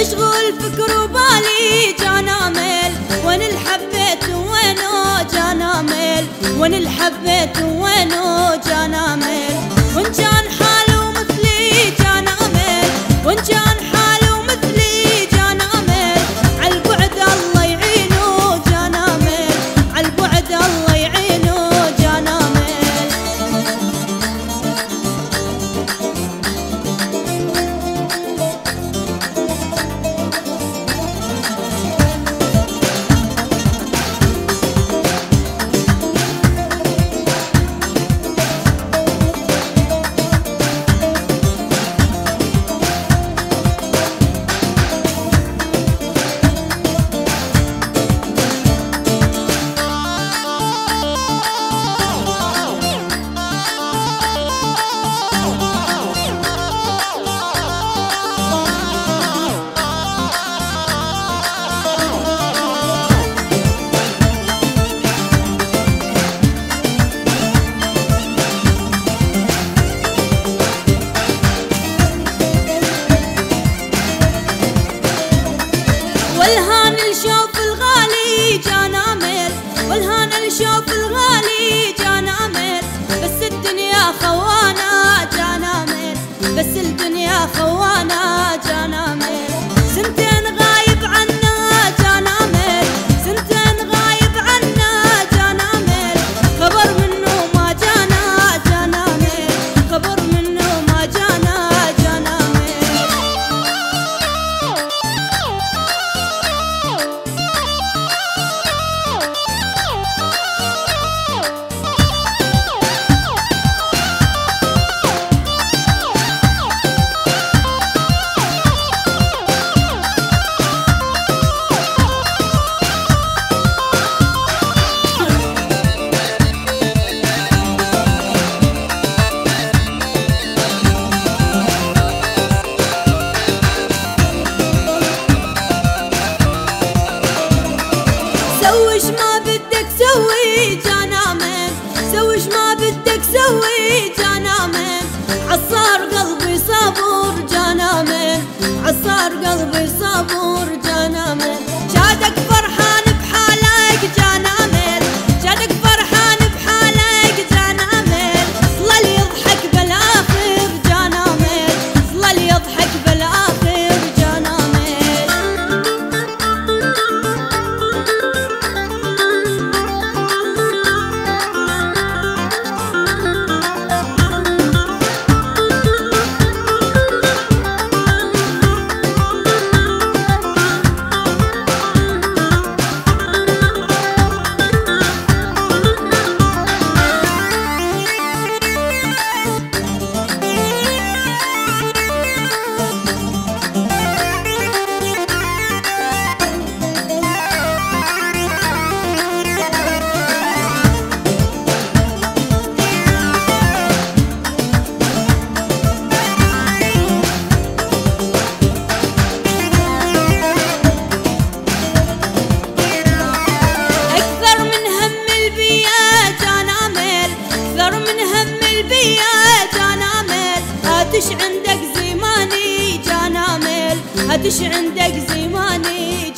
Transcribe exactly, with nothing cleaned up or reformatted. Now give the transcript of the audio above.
مشغول فكر وبالي جانامل، وين الحبيت وينو جانامل، وين الحبيت وينو جانامل. وان كان حاله مثلي جانامل، وان كان حاله مثلي جانامل، عالبعد الله يعينه جانامل، عالبعد الله يعينه جانامل. والهان الشوف الغالي جانامل، والهان الشوف الغالي جانامل، بس الدنيا خوانا جانامل، بس الدنيا خوانا جانامل. سنتين غايب عنا جانامل، سنتين غايب عنا جانامل، خبر منه ما جانا جانامل، خبر منه ما جانا جانامل. سويش ما بدك سوي جانامل، سويش ما بدك سوي جانامل، عصار قلبي صابور جانامل، عصار قلبي صابور جانامل. شادك فرحان بحالك جانامل، شادك فرحان بحالك جانامل، ظل يضحك بالاخر جانامل، ظل يضحك بالاخر جانامل. هاتش عندك زماني جانامل، هاتش عندك زماني